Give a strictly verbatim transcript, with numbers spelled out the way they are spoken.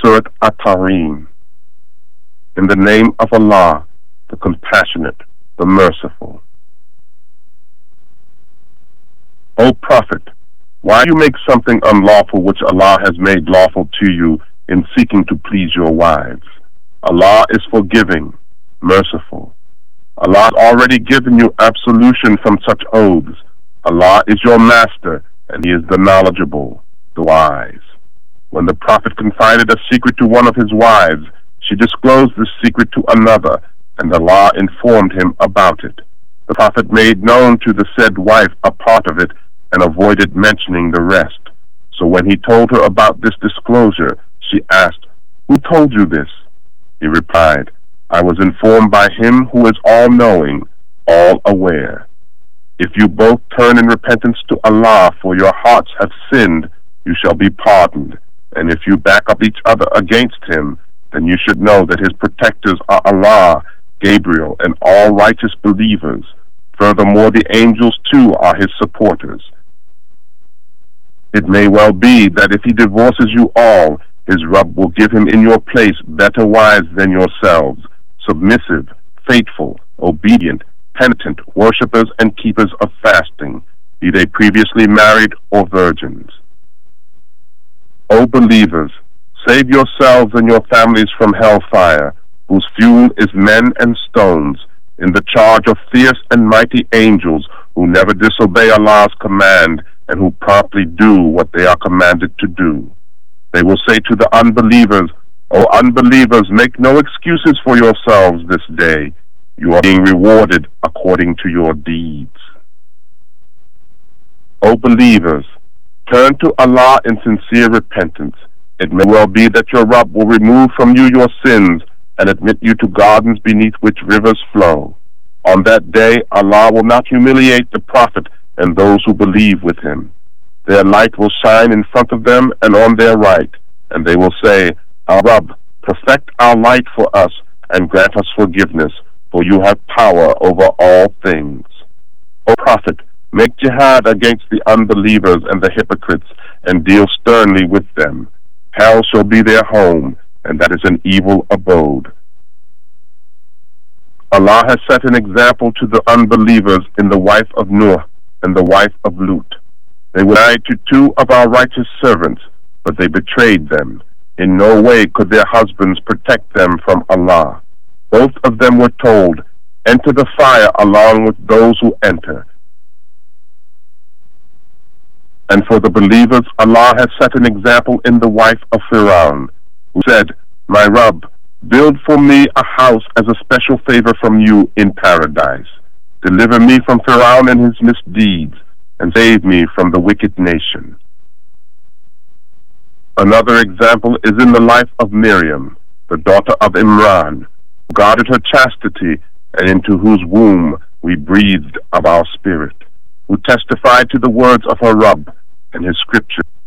Surat At-Tahrim. In the name of Allah, the Compassionate, the Merciful. O Prophet, why do you make something unlawful which Allah has made lawful to you in seeking to please your wives? Allah is forgiving, merciful. Allah has already given you absolution from such oaths. Allah is your master, and He is the knowledgeable, the wise. When the Prophet confided a secret to one of his wives, she disclosed this secret to another, and Allah informed him about it. The Prophet made known to the said wife a part of it, and avoided mentioning the rest. So when he told her about this disclosure, she asked, "Who told you this?" He replied, "I was informed by Him who is all-knowing, all-aware. If you both turn in repentance to Allah, for your hearts have sinned, you shall be pardoned. And if you back up each other against Him, then you should know that His protectors are Allah, Gabriel, and all righteous believers. Furthermore, the angels too are His supporters. It may well be that if He divorces you all, His Rabb will give him in your place better wives than yourselves, submissive, faithful, obedient, penitent, worshippers and keepers of fasting, be they previously married or virgins. O believers, save yourselves and your families from hellfire, whose fuel is men and stones, in the charge of fierce and mighty angels who never disobey Allah's command and who promptly do what they are commanded to do. They will say to the unbelievers, O unbelievers, make no excuses for yourselves this day. You are being rewarded according to your deeds. O believers, turn to Allah in sincere repentance. It may well be that your Rabb will remove from you your sins and admit you to gardens beneath which rivers flow. On that day, Allah will not humiliate the Prophet and those who believe with him. Their light will shine in front of them and on their right, and they will say, Our Rabb, perfect our light for us and grant us forgiveness, for you have power over all things. O Prophet, make jihad against the unbelievers and the hypocrites, and deal sternly with them. Hell shall be their home, and that is an evil abode. Allah has set an example to the unbelievers in the wife of Nuh and the wife of Lut. They were married to two of our righteous servants, but they betrayed them. In no way could their husbands protect them from Allah. Both of them were told, Enter the fire along with those who enter. And for the believers, Allah has set an example in the wife of Firaun, who said, My Rabb, build for me a house as a special favor from you in paradise. Deliver me from Firaun and his misdeeds, and save me from the wicked nation. Another example is in the life of Miriam, the daughter of Imran, who guarded her chastity, and into whose womb we breathed of our spirit, who testified to the words of her Rabb and his scripture.